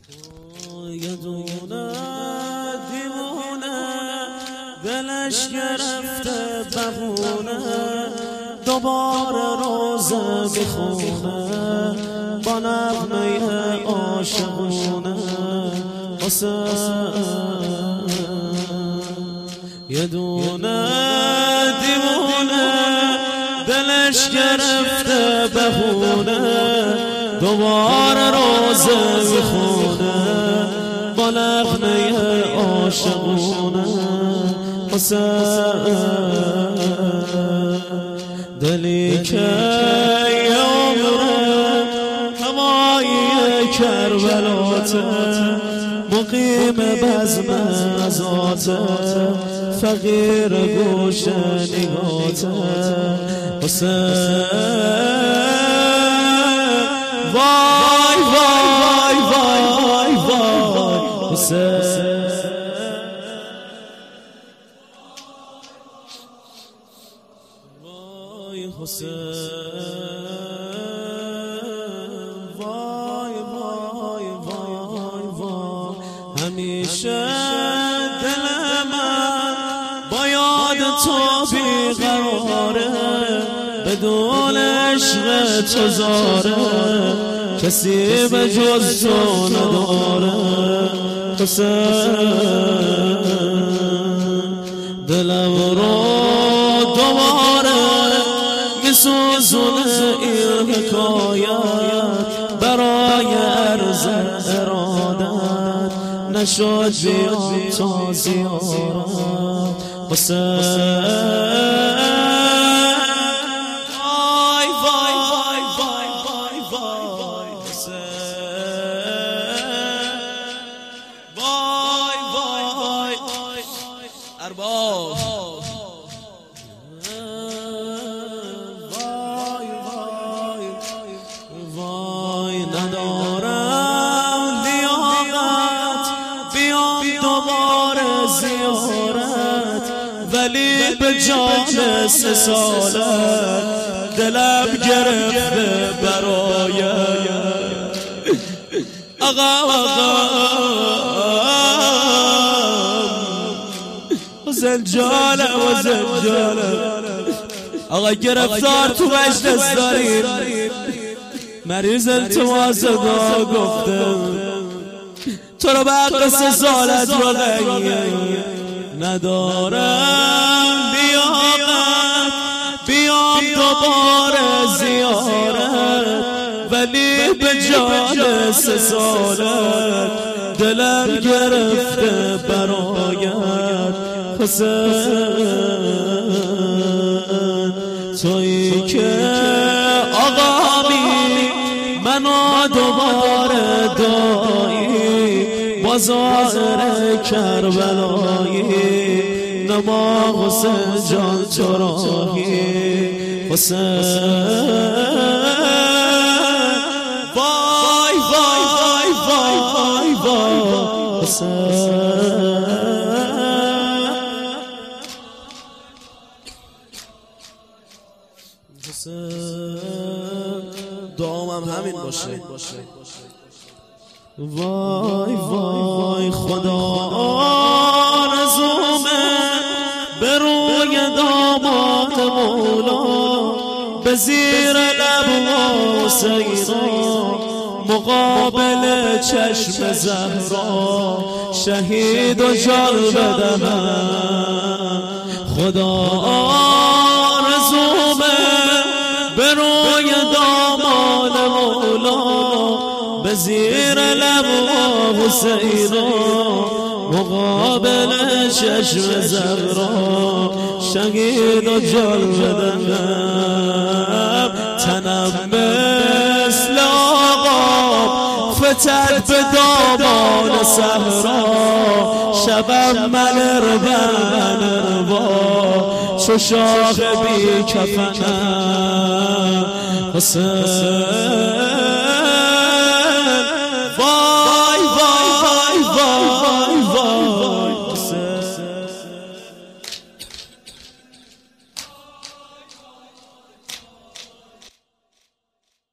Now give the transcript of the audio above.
یه دونه دیوونه دلش گرفته بهونه، دوباره روزه میخونه با نغمه عاشقونه. یه دونه دیوونه دلش گرفته بهونه، دوباره روزه میخونه با نغمه عاشقونه. دلی که عمره هوای کربلاته، مقیم بزم ذاته، فقیر گوش نگاته. وای وای وای وای حسین. حسین وای وای وای وای، همیشه دل من با یاد تو بیقراره، بدون عشق تو زاره، کسی به جز تو نداره. حسین دلم رو دوباره میسوزونه این حکایت، برای عرض ارادت نشد بیام تا زیارت. حسین وای وای وای وای وای حسین وای وای ارباب ندارم لیاقت بیام دوباره زیارت، ولی به جان 3 سالت دلم گرفته برایت. آقا حسین جانم حسین جانم، آقا گرفتار تو مجلس داریم، مریض التماسدا گفتم تو رو بعد 3 سالت رو غیر ندارم لیاقت بیام دوباره زیارت، ولی به جان 3 سالت دلم گرفته برایت. حسین تویی که آقامی منو دوباره دایی، بازار کربلایی نما حسین جان تو راهی. حسین وای وای وای وای وای حسین دعامم همین باشه. وای وای خدا آرزومه به روی داماد مولا، به زیر لب حسینا مقابل چشم زهرا، شهید و جان بدم. خدا آرزومه به روی داماد مولا، به زیر لب حسینا مقابل چشم زهرا، شهید و جان بدم. تنم مثل آقا فتد به دامان صحرا، شبم منربا چو شاخ بی کفنم. حسین